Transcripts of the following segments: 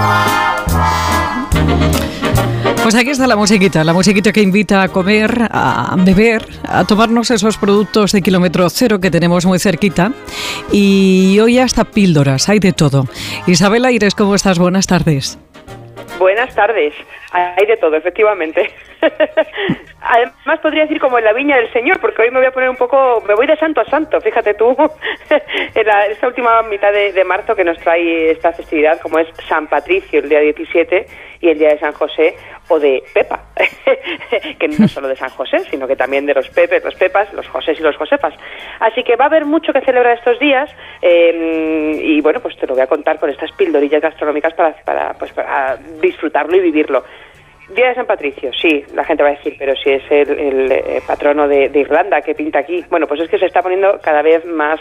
Pues aquí está la musiquita que invita a comer, a beber, a tomarnos esos productos de kilómetro cero que tenemos muy cerquita. Y hoy hasta píldoras, hay de todo. Isabel Aires, ¿cómo estás? Buenas tardes. Buenas tardes. Hay de todo, efectivamente. Además podría decir como en la viña del Señor, porque hoy me voy a poner me voy de santo a santo, fíjate tú, en esta última mitad de marzo que nos trae esta festividad, como es San Patricio, el día 17, y el día de San José, o de Pepa, que no solo de San José, sino que también de los Pepes, los Pepas, los Josés y los Josefas. Así que va a haber mucho que celebrar estos días, y bueno, pues te lo voy a contar con estas pildorillas gastronómicas para disfrutarlo y vivirlo. Día de San Patricio, sí, la gente va a decir, pero si es el patrono de Irlanda, que pinta aquí. Bueno, pues es que se está poniendo cada vez más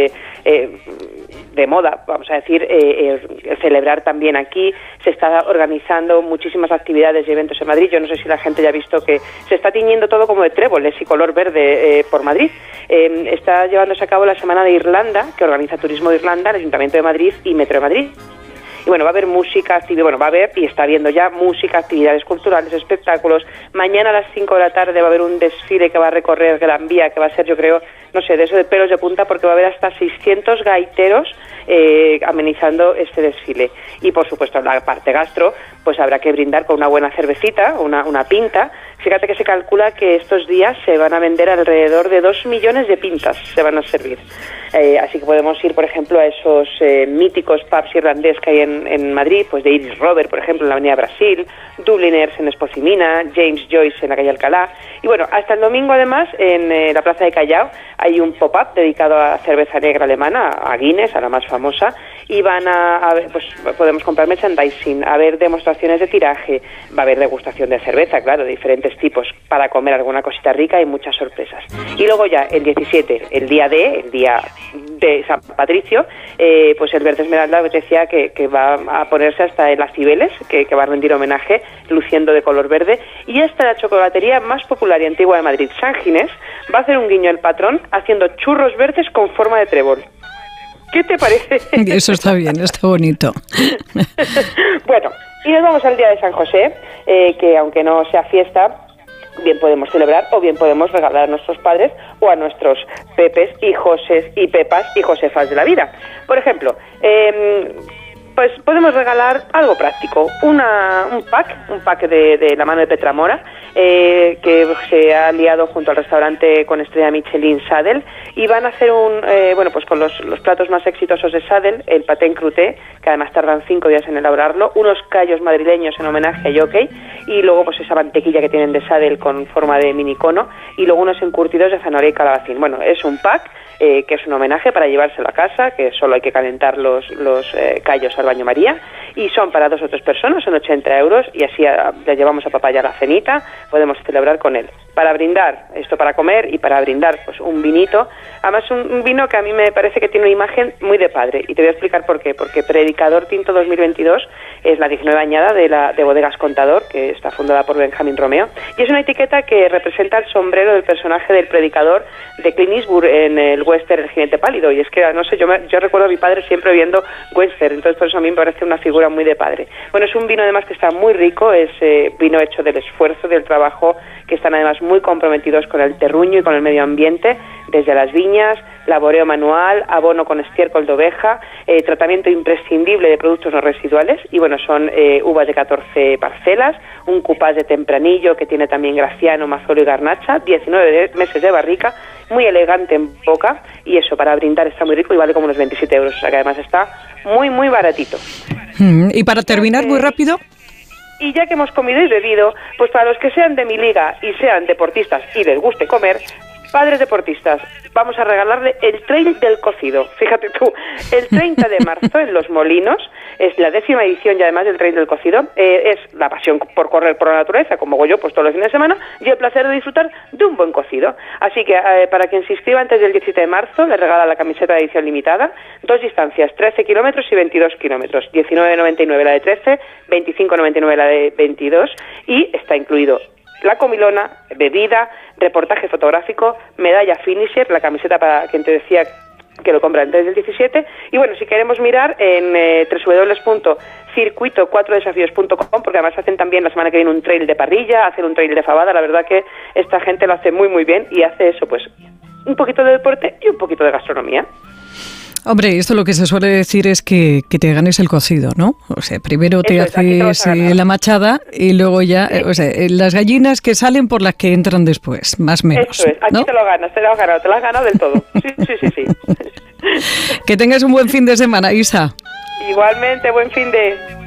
de moda, vamos a decir, celebrar también aquí. Se está organizando muchísimas actividades y eventos en Madrid. Yo no sé si la gente ya ha visto que se está tiñendo todo como de tréboles y color verde por Madrid. Está llevándose a cabo la Semana de Irlanda, que organiza Turismo de Irlanda, el Ayuntamiento de Madrid y Metro de Madrid. Y bueno, va a haber música, va a haber y está habiendo ya música, actividades culturales, espectáculos. Mañana a las 5 de la tarde va a haber un desfile que va a recorrer Gran Vía, que va a ser, yo creo, no sé, de eso de pelos de punta, porque va a haber hasta 600 gaiteros amenizando este desfile. Y por supuesto, en la parte gastro, pues habrá que brindar con una buena cervecita, una pinta. Fíjate que se calcula que estos días se van a vender alrededor de 2 millones de pintas, se van a servir. Así que podemos ir, por ejemplo, a esos míticos pubs irlandés que hay en Madrid, pues de Iris Robert, por ejemplo, en la Avenida Brasil, Dubliners en Esposimina, James Joyce en la calle Alcalá. Y bueno, hasta el domingo, además, en la Plaza de Callao, hay un pop-up dedicado a cerveza negra alemana, a Guinness, a la más famosa, y van a ver, pues podemos comprar merchandising, a ver demostraciones de tiraje, va a haber degustación de cerveza, claro, de diferentes tipos, para comer alguna cosita rica y muchas sorpresas. Y luego ya, el 17, el día de San Patricio, pues el Verde Esmeralda decía que va a ponerse hasta en las Cibeles, que va a rendir homenaje, luciendo de color verde, y hasta la chocolatería más popular y antigua de Madrid, San Ginés, va a hacer un guiño al patrón haciendo churros verdes con forma de trébol. ¿Qué te parece? Eso está bien, está bonito. Bueno, y nos vamos al día de San José, que aunque no sea fiesta, bien podemos celebrar o bien podemos regalar a nuestros padres o a nuestros Pepes y Josés y Pepas y Josefas de la vida. Por ejemplo, pues podemos regalar algo práctico, un pack de la mano de Petra Mora, que se ha aliado junto al restaurante con estrella Michelin Sadel, y van a hacer pues con los platos más exitosos de Sadel, el paté en cruté, que además tardan 5 días en elaborarlo, unos callos madrileños en homenaje a Jockey, y luego pues esa mantequilla que tienen de Sadel con forma de mini cono, y luego unos encurtidos de zanahoria y calabacín. Bueno, es un pack que es un homenaje para llevárselo a casa, que solo hay que calentar los callos al baño María, y son para 2 o 3 personas, son 80 euros, y así ya llevamos a papá ya la cenita, podemos celebrar con él. Para brindar, esto para comer, y para brindar pues un vinito, además un vino que a mí me parece que tiene una imagen muy de padre, y te voy a explicar por qué. Porque Predicador Tinto 2022 es la 19 añada de Bodegas Contador, que está fundada por Benjamín Romeo, y es una etiqueta que representa el sombrero del personaje del predicador de Clint Eastwood en el western El jinete pálido, y es que, no sé, yo recuerdo a mi padre siempre viendo western, entonces por eso a mí me parece una figura muy de padre. Bueno, es un vino además que está muy rico, es vino hecho del esfuerzo, del trabajo, que están además muy comprometidos con el terruño y con el medio ambiente, desde las viñas, laboreo manual, abono con estiércol de oveja, tratamiento imprescindible de productos no residuales, y bueno, son uvas de 14 parcelas, un cupás de tempranillo que tiene también graciano, mazuelo y garnacha, 19 meses de barrica, muy elegante en boca, y eso, para brindar está muy rico y vale como unos 27 euros, o sea que además está muy, muy baratito. Y para terminar, muy rápido... Y ya que hemos comido y bebido, pues para los que sean de mi liga y sean deportistas y les guste comer, padres deportistas, vamos a regalarle el Trail del Cocido. Fíjate tú, el 30 de marzo en Los Molinos, es la 10ª edición, y además del Trail del Cocido, es la pasión por correr por la naturaleza, como hago yo pues todos los fines de semana, y el placer de disfrutar de un buen cocido. Así que para quien se inscriba antes del 17 de marzo, le regala la camiseta de edición limitada, 2 distancias, 13 kilómetros y 22 kilómetros, 19,99 la de 13, 25,99 la de 22, y está incluido la comilona, bebida, reportaje fotográfico, medalla finisher, la camiseta para quien te decía que lo compran desde el 17. Y bueno, si queremos mirar en www.circuito4desafíos.com, porque además hacen también la semana que viene un trail de parrilla, hacen un trail de fabada. La verdad que esta gente lo hace muy muy bien y hace eso, pues un poquito de deporte y un poquito de gastronomía. Hombre, esto lo que se suele decir es que te ganes el cocido, ¿no? O sea, primero te haces la machada y luego ya, o sea, las gallinas que salen por las que entran después, más o menos. Eso es, aquí, ¿no? Te lo has ganado del todo. Sí. Que tengas un buen fin de semana, Isa. Igualmente, buen fin de...